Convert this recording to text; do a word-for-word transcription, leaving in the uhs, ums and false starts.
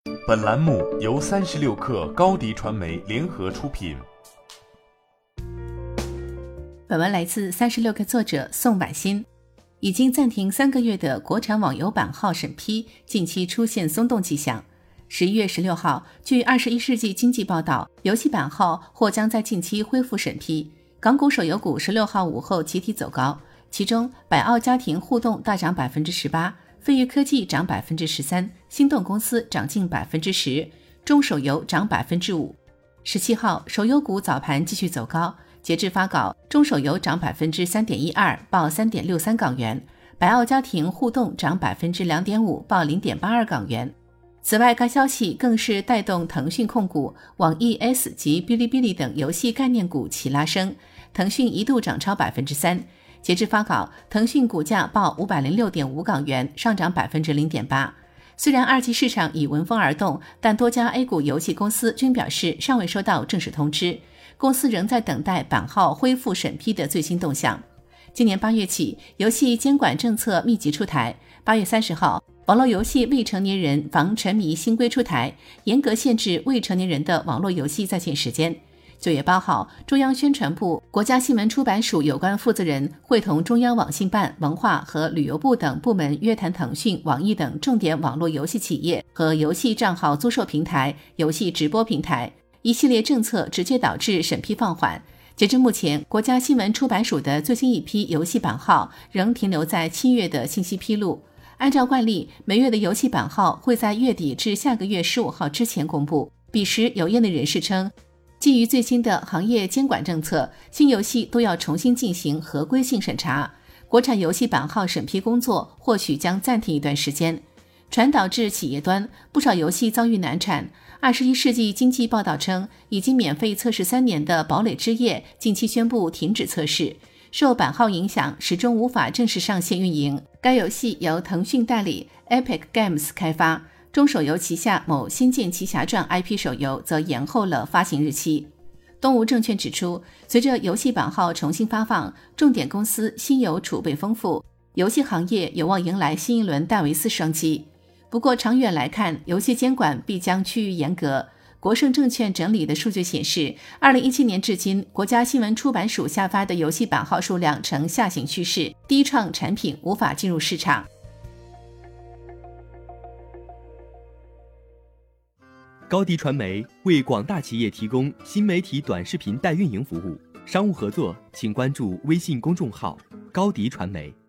本栏目由三十六氪高迪传媒联合出品。 本文来自三十六氪作者宋婉欣。已经暂停三个月的国产网游版号审批，近期出现松动迹象。十一月十六号，据二十一世纪经济报道，游戏版号或将在近期恢复审批。港股手游股十六号午后集体走高，其中百奥家庭互动大涨 百分之十八， 飞跃科技涨 百分之十三， 心动公司涨近 百分之十， 中手游涨 百分之五。 十七号，手游股早盘继续走高，截至发稿，中手游涨 百分之三点一二， 报 三点六三港元，百奥家庭互动涨 百分之二点五， 报 零点八二港元。此外，该消息更是带动腾讯控股、网易 S 及哔哩哔哩等游戏概念股齐拉升，腾讯一度涨超 百分之三。 截至发稿，腾讯股价报 五百零六点五港元，上涨 百分之零点八。 虽然二级市场已闻风而动，但多家 A 股游戏公司均表示尚未收到正式通知，公司仍在等待版号恢复审批的最新动向。今年八月起，游戏监管政策密集出台。八月三十号，网络游戏未成年人防沉迷新规出台，严格限制未成年人的网络游戏在线时间。九月八号，中央宣传部、国家新闻出版署有关负责人会同中央网信办、文化和旅游部等部门约谈腾讯、网易等重点网络游戏企业和游戏账号租售平台、游戏直播平台。一系列政策直接导致审批放缓。截至目前，国家新闻出版署的最新一批游戏版号仍停留在七月的信息披露。按照惯例，每月的游戏版号会在月底至下个月十五号之前公布。彼时，有业内人士称，基于最新的行业监管政策，新游戏都要重新进行合规性审查，国产游戏版号审批工作或许将暂停一段时间。传导至企业端，不少游戏遭遇难产。二十一世纪经济报道称，已经免费测试三年的堡垒之夜近期宣布停止测试，受版号影响，始终无法正式上线运营。该游戏由腾讯代理 Epic Games 开发，中手游旗下某《仙剑奇侠传》I P 手游则延后了发行日期。东吴证券指出，随着游戏版号重新发放，重点公司新游储备丰富，游戏行业有望迎来新一轮戴维斯双击。不过长远来看，游戏监管必将趋于严格。国盛证券整理的数据显示，二零一七年至今，国家新闻出版署下发的游戏版号数量呈下行趋势，低创产品无法进入市场。 高迪传媒为广大企业提供新媒体短视频代运营服务，商务合作请关注微信公众号高迪传媒。